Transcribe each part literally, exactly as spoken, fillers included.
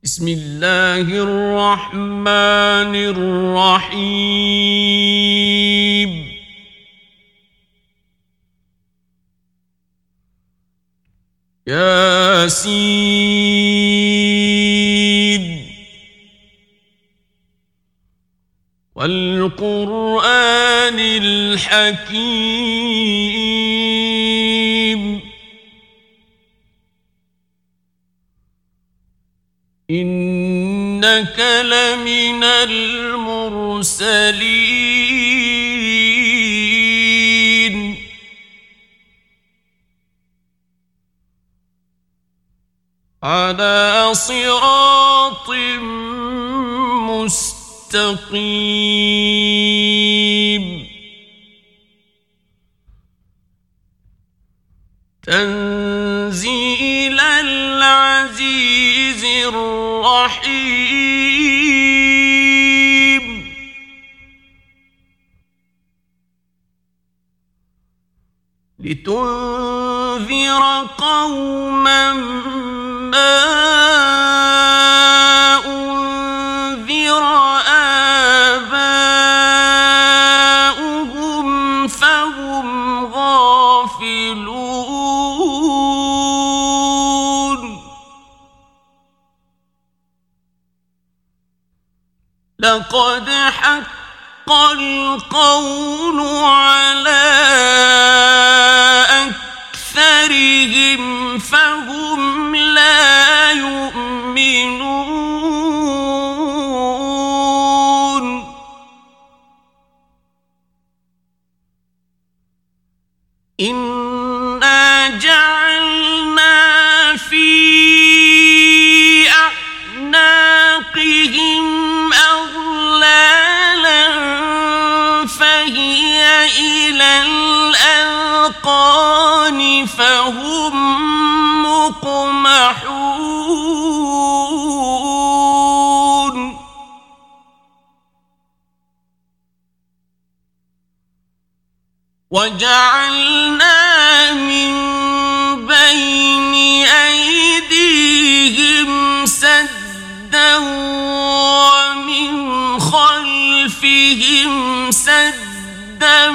بسم الله الرحمن الرحيم ياسين والقرآن الحكيم إنك لمن المرسلين على صراط مستقيم تنزيل العزيز الرحيم لتنذر قوما ما أنذر آباؤهم فهم غافلون لقد حق القول على أكثرهم فهم لا يؤمنون إنا جعلنا في أعناقهم أغلالا فهي إلى الأذقان فهم مقمحون وجعلنا من بين أيديهم سدا ومن خلفهم سدا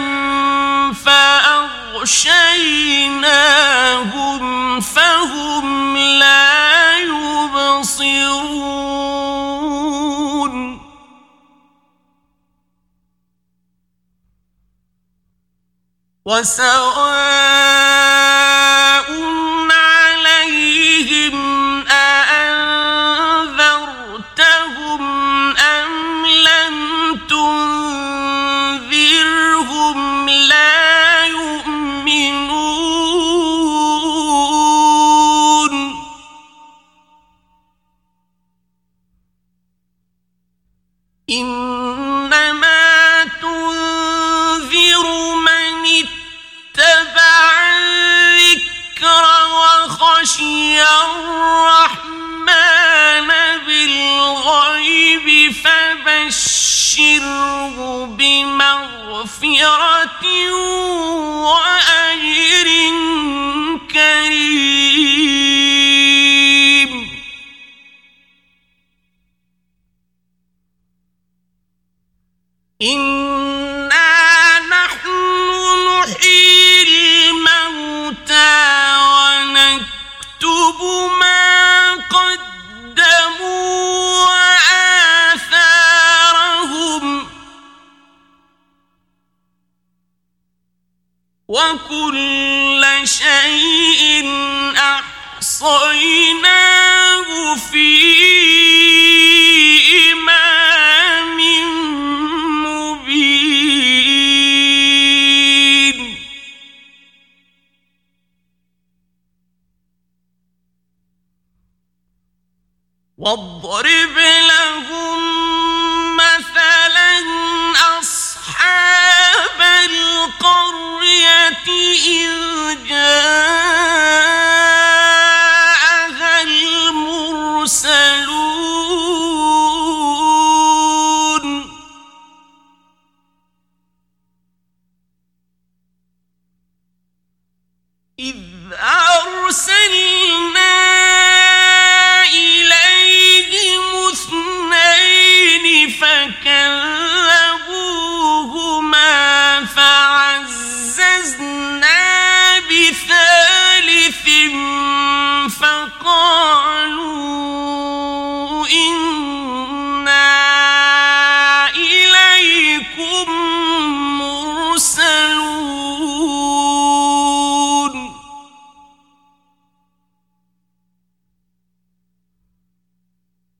فأغشيناهم فهم لا يبصرون وسواء عليهم أأنذرتهم أم لم تنذرهم لا يؤمنون إنما تنذر من اتبع الذكر وخشي الرحمن بالغيب فبشره بمغفرة وأجر كريم إنا نحن نحيي الموتى ونكتب ما قدموا وآثارهم وكل شيء أحصيناه في إمام مبين واضرب لهم مثلا أصحاب القرية إذ جاءها المرسلون إذ أرسلنا إليهم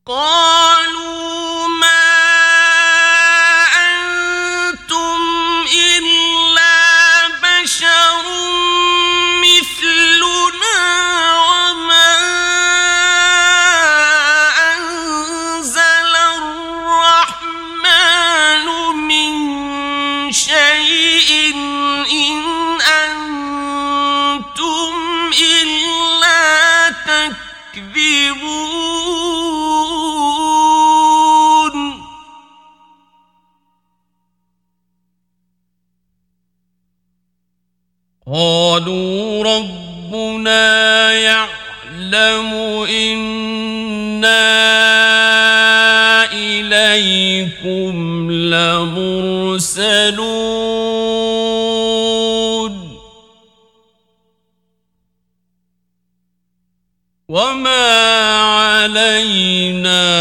قالوا ما أنتم إلا بشر مثلنا وما أنزل الرحمن من شيء إن أنتم إلا تكذبون قالوا ربنا يعلم إنا إليكم لمرسلون وما علينا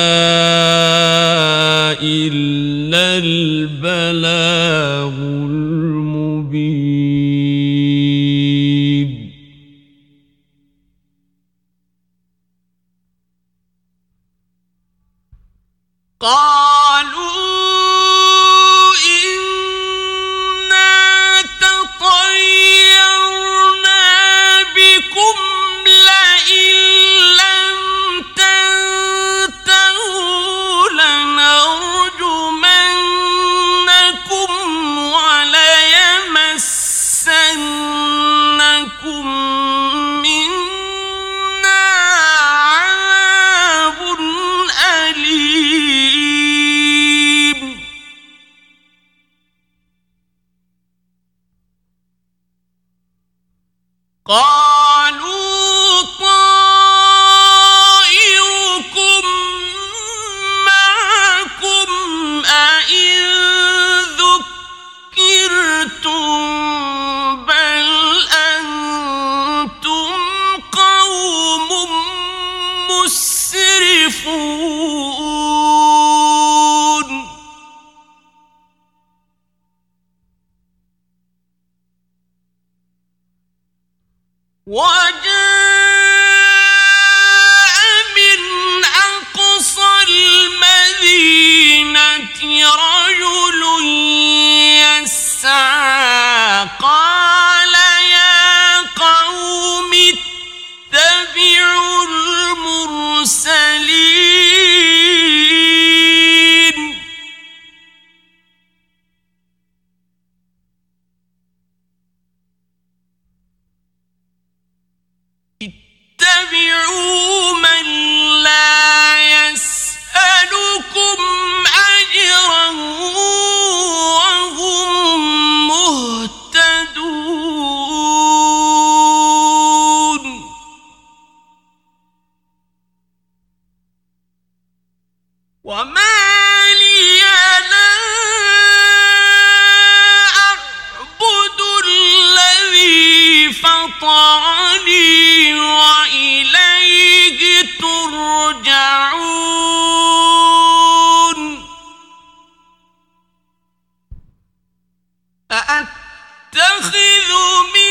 إلا البلاغ المبين قالوا إنا تطيرنا بكم لئن لم تنتهوا لنرجمنكم وليمسنكم منا عذاب أليم قالوا طائركم معكم أئن ذكرتم بل أنتم قوم مسرفون وجاء من أقصى المدينة رجل يسعى قال يا قوم اتبعوا المرسلين اتبعوا من لا يسألكم أجرا وهم مهتدون وما لي لا أعبد الذي فطرني وإليه ترجعون أأتخذ من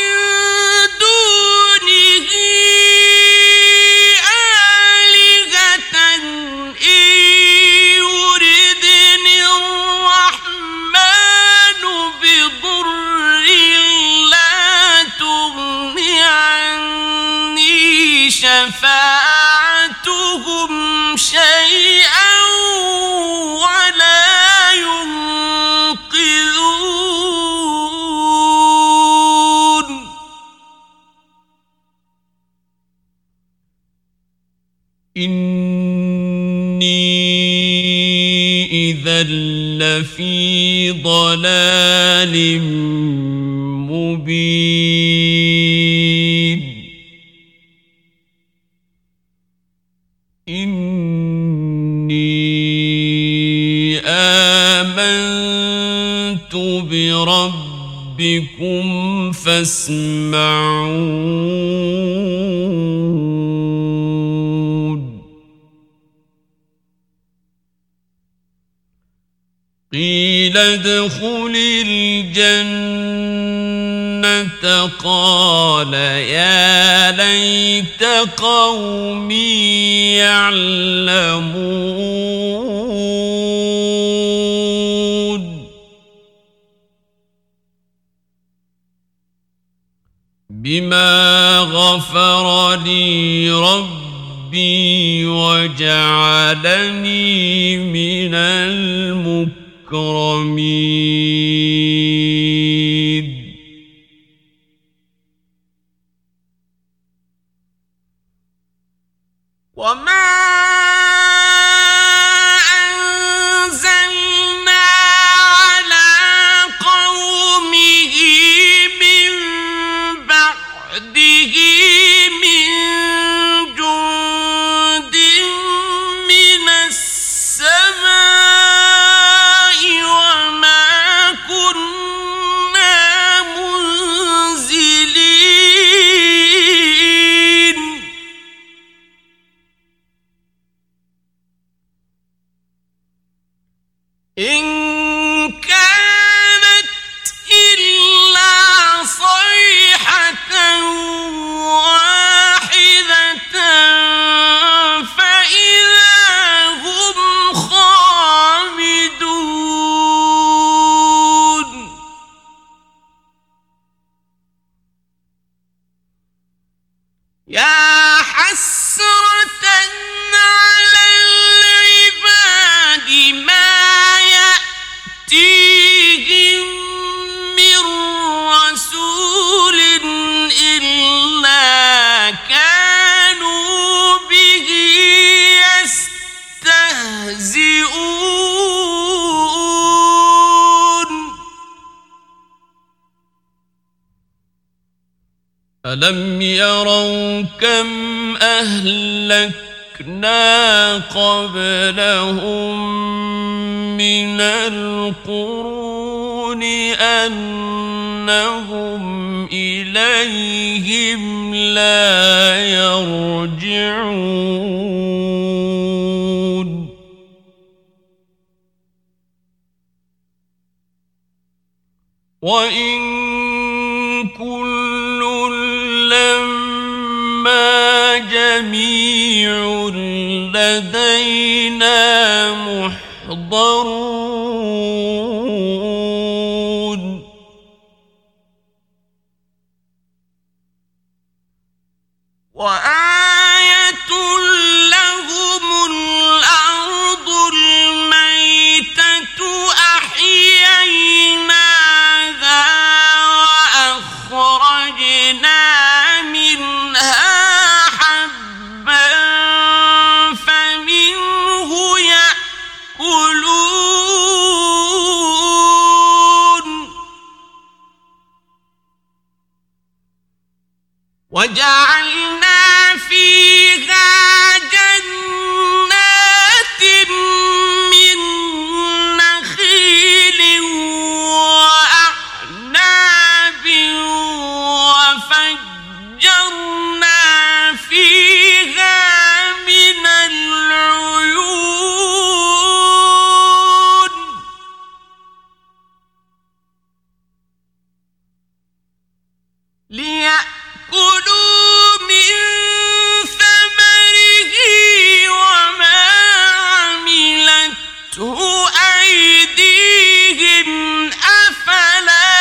دونه آلهة إن يردني الرحمن بضر لا تغن عني شفاعتهم شيئا ولا ينقذون إني إذا لفي ضلال مبين إني آمنت بربكم فاسمعون قيل ادخل الجنة قال يا ليت قومي يعلمون بما غفر لي ربي وجعلني من المكرمين وما ألم يروا كم أهلكنا قبلهم من القرون أنهم إليهم لا يرجعون وإن كل لما جميع لدينا محضرون وآية لهم الأرض الميتة أحييناها وأخرجنا منها حبا فمنه يأكلون وجعلنا فيها جنات من نخيل وأعناب وفجرنا فيها من العيون ليأكلوا من ثمره وما عملته أيديهم أفلا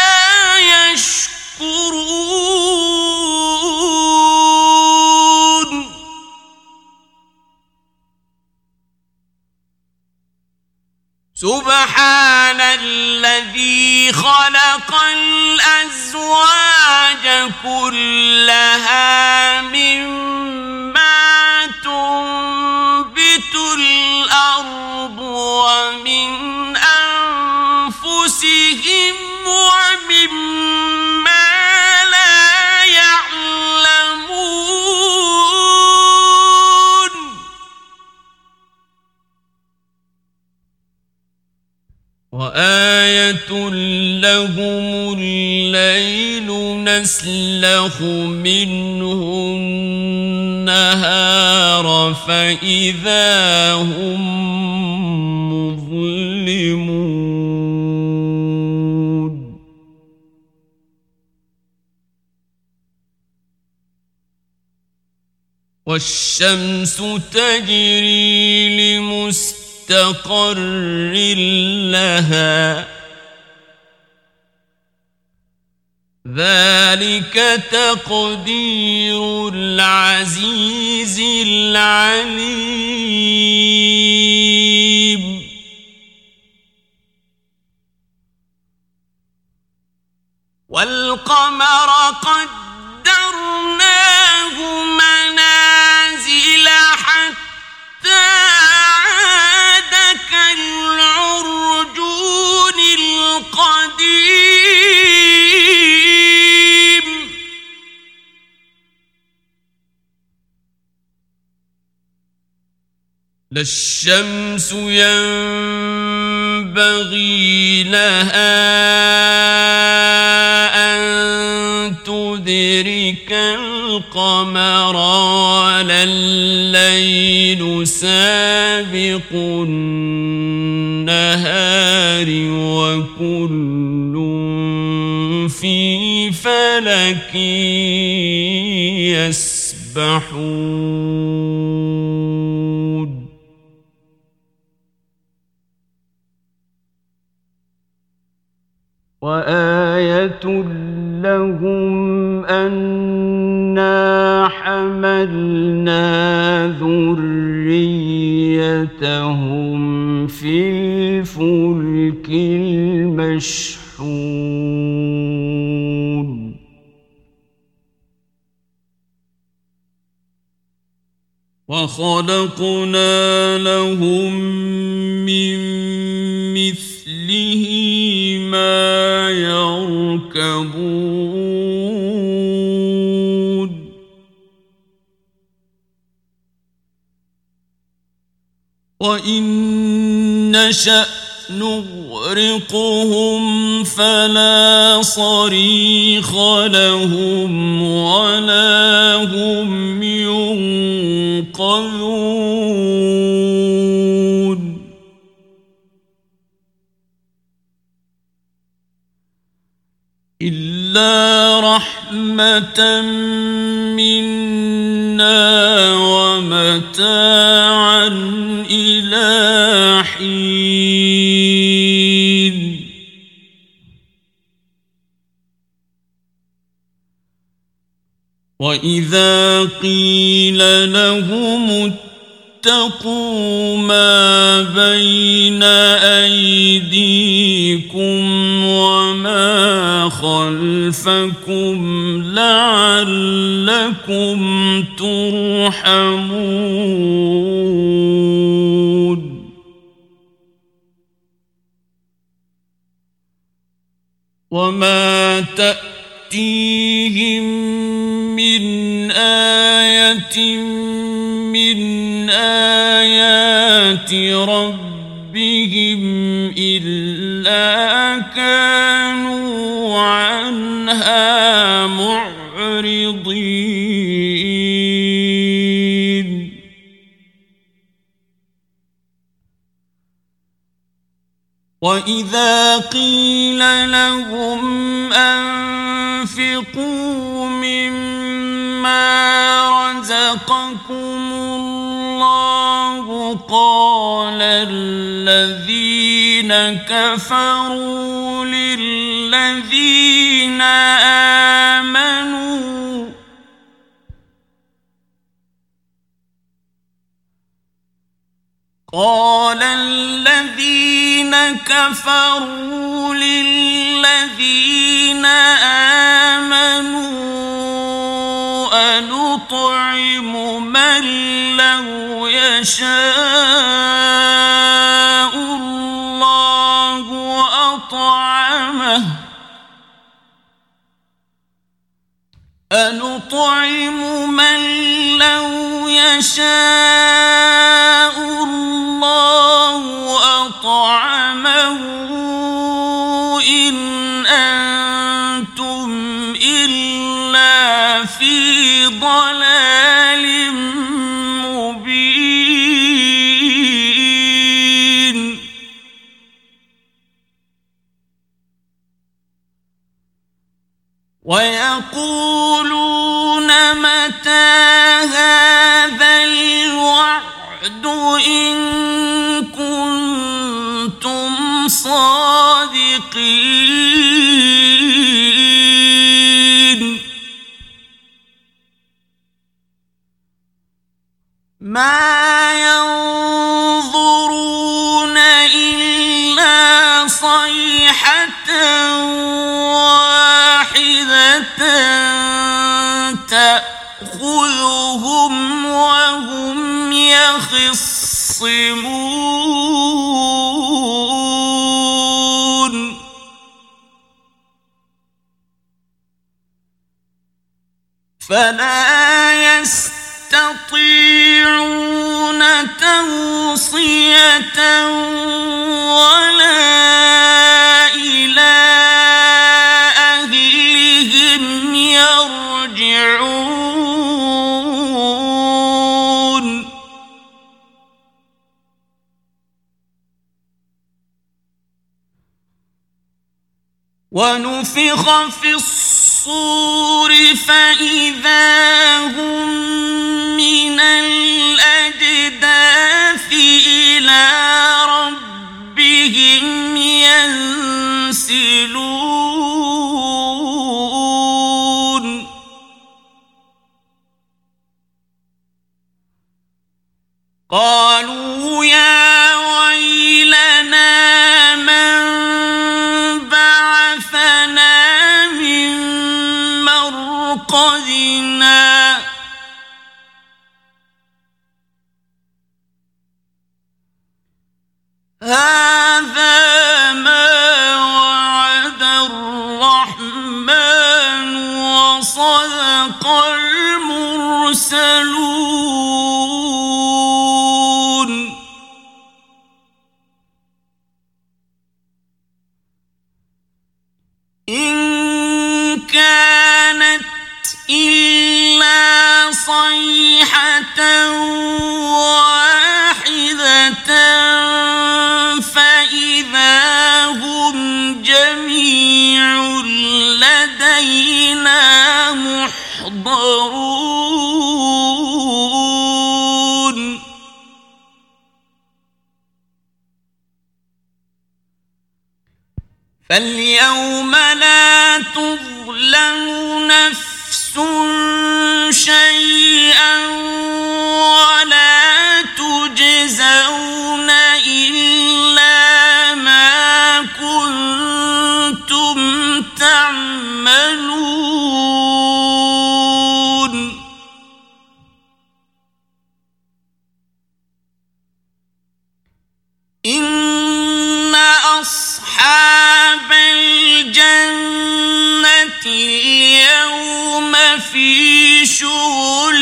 يشكرون سبحان الذي خلق الأزواج كلها مما تنبت الأرض ومن أنفسهم ومما لا يعلمون وآية لهم الليل نسلخ منه النهار فإذا هم مظلمون والشمس تجري لمستقر لها ذلك تقدير العزيز العليم والقمر قدرناه منازل حتى عاد كالعرجون القديم لا الشمس ينبغي لها تدرك القمر ولا الليل سابق النهار وكل في فلك يسبحون وآية لهم أنا حملنا ذريتهم في الفلك المشحون وخلقنا لهم من مثله ما يركبون وإن نشأ نغرقهم فلا صريخ لهم ولا هم ينقذون إلا رحمة منا ومتاعا إلى حين وإذا قيل لهم اتقوا ما بين أيديكم وما خلفكم لعلكم ترحمون وما تأتيهم من آية من آيات ربهم إلا كانوا عنها معرضين وإذا قيل لهم أنفقوا مما رزقكم الله قال الذين كفروا للذين آمنوا قال الذين كفروا للذين آمنوا أنطعم من لو يشاء الله أطعمه أنطعم من لو يشاء الله أطعمه إن أنتم إلا في ضلال مبين ويقولون متى هذا الوعد إن كنتم صادقين يخصمون فلا يستطيعون توصية ولا إلى أهلهم يرجعون ونفخ في الصور فإذا هم من الأجداث إلى ربهم ينسلون قالوا يا ويلنا من بعثنا من مرقدنا هذا ما وعد الرحمن وصدق المرسلون إن كانت إلا صيحة واحدة فإذا هم جميع لدينا محضرون فاليوم لا تظلم نفس شيئا ولا تجزون إلا ما كنتم تعملون إن أصحاب الجنة اليوم في شغل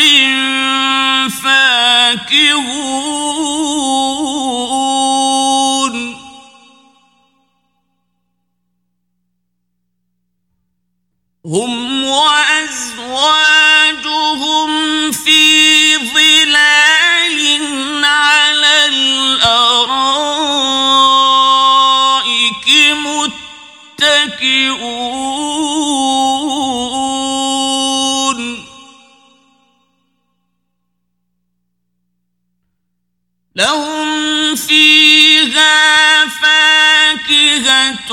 فاكهون هم وأزواجهم في ظلال على الأرائك متكئون لهم فيها فاكهة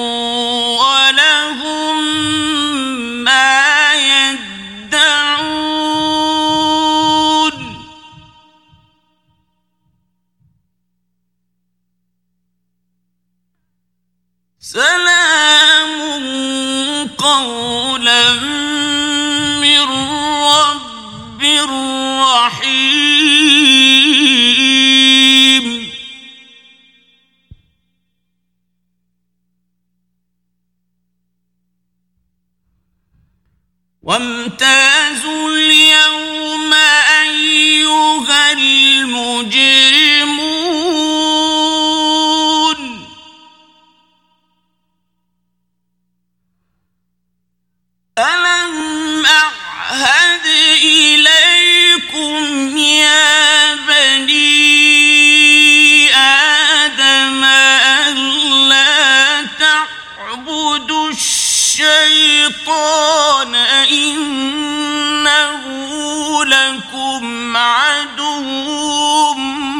ولهم ما يدعون سلام قولا من رب رحيم وامتازوا اليوم أيها المجرمون ألم أعهد إليكم يا بني آدم ألا تعبدوا الشيطان إنه لكم عدو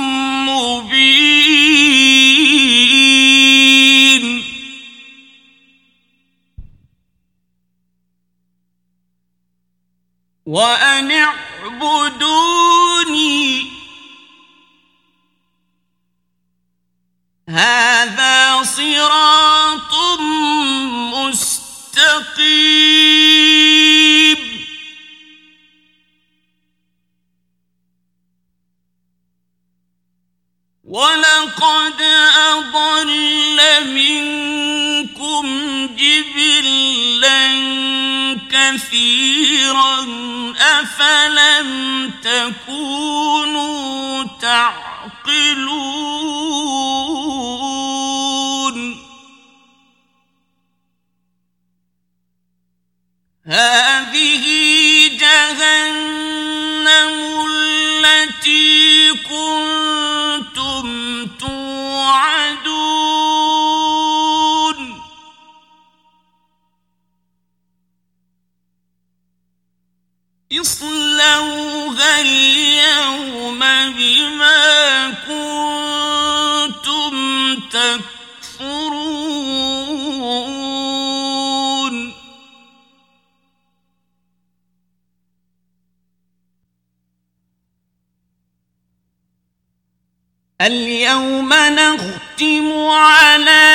مبين وأن اعبدوني هذا صراط مستقيم قد أضل منكم جبلا كثيرا أفلم تكونوا تعقلون هذه جهنم التي كنتم توعدون اصلوها اليوم بما كنتم تكفرون اليوم نختم على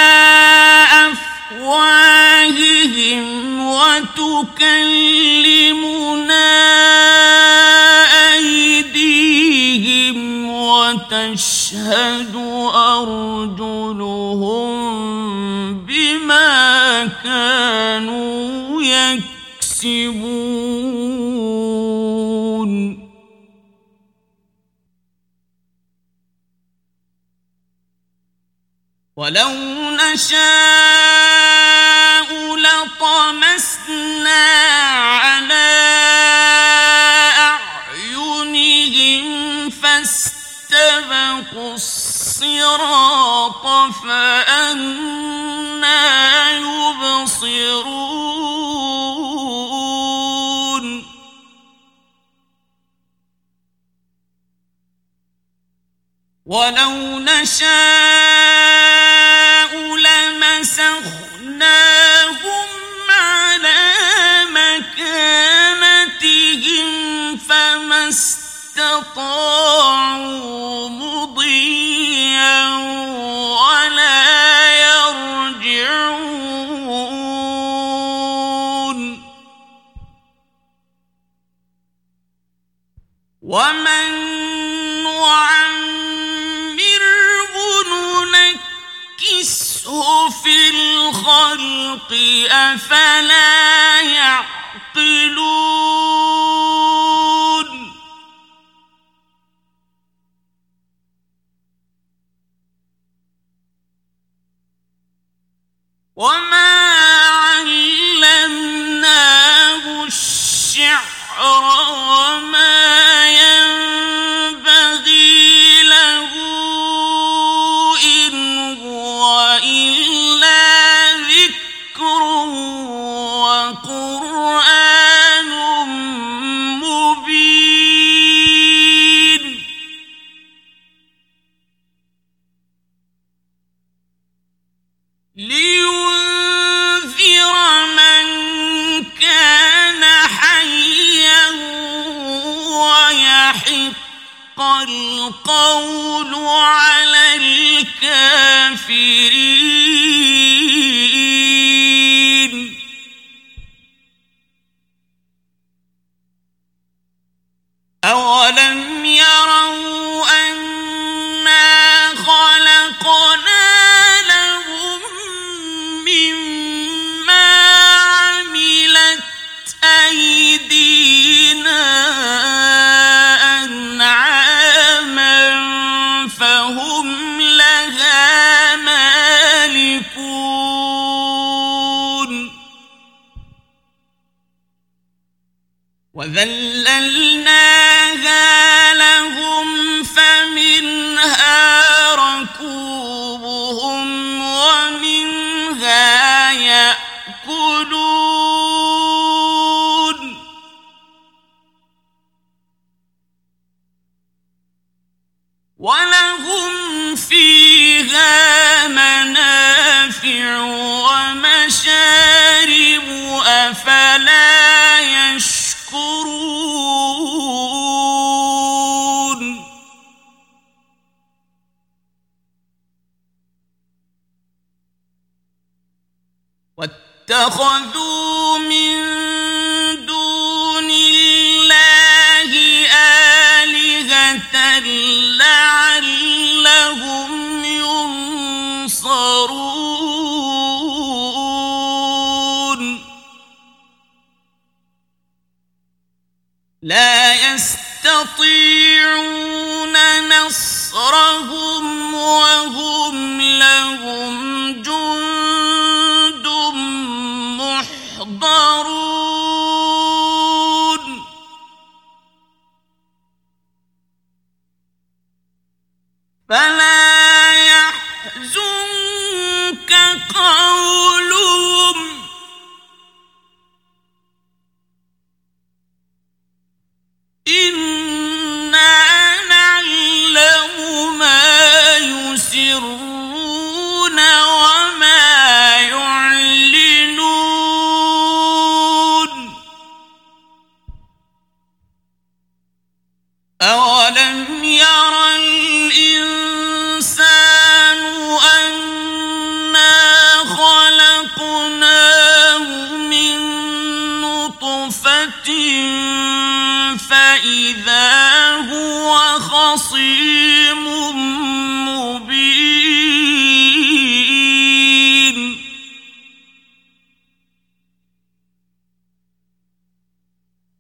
أفواههم وتكلمنا أيديهم وتشهد أرجلهم بما كانوا يكسبون ولو نشاء لطمسنا على أعينهم فاستبقوا الصراط فأنى يبصرون ولو نشاء لمسخناهم على مكانتهم فما استطاعوا مضيا ولا يرجعون ومن ننكسه في الخلق أفلا يعقلون وما علمناه الشعر وما ينبغي له إن هو إلا ذكر وقرآن مبين لينذر من كان حيا ويحق القول على الكافرين أولم يروا أنا خلقنا لهم مما عملت أيدينا أنعاما فهم لها مالكون وذللناها لهم فمنها ركوبهم ومنها يأكلون ولهم فيها منافع ومشارب أفلا يشكرون واتخذوا من دون الله آلهة لعلهم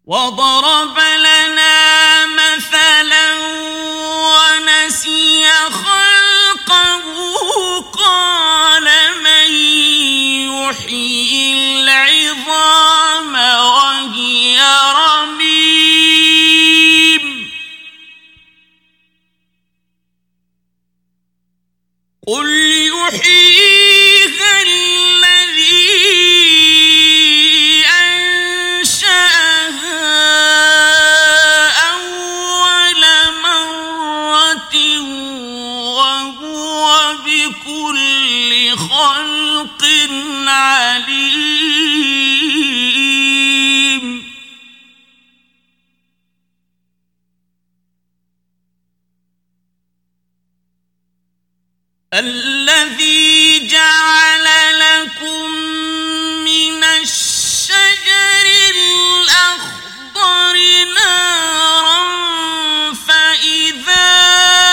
وضرب لنا مثلا ونسي خلقه قال من يحيي العظام وهي رميم قل يحييها الذي خلق عليم الذي جعل لكم من الشجر الأخضر نارا فإذا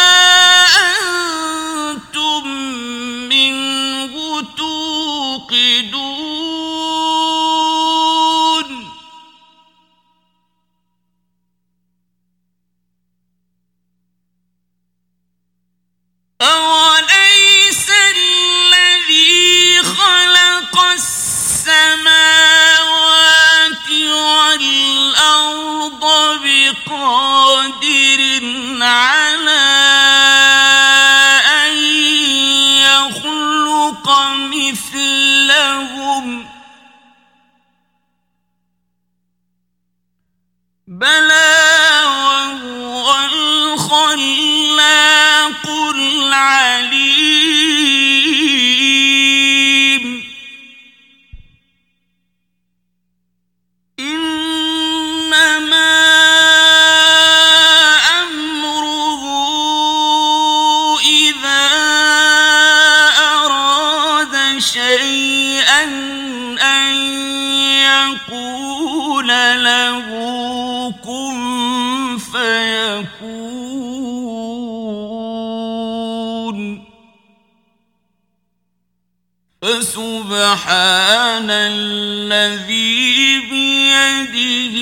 توقدون أوليس الذي خلق السماوات والأرض بقادر على أن يخلق مثلهم بلى وهو الخلاق العليم إنما أمره إذا أراد شيئا أن يقول له كن فيكون فسبحان الذي بيده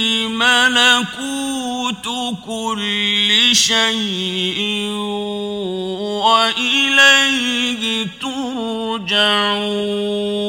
ملكوت كل شيء وإليه ترجعون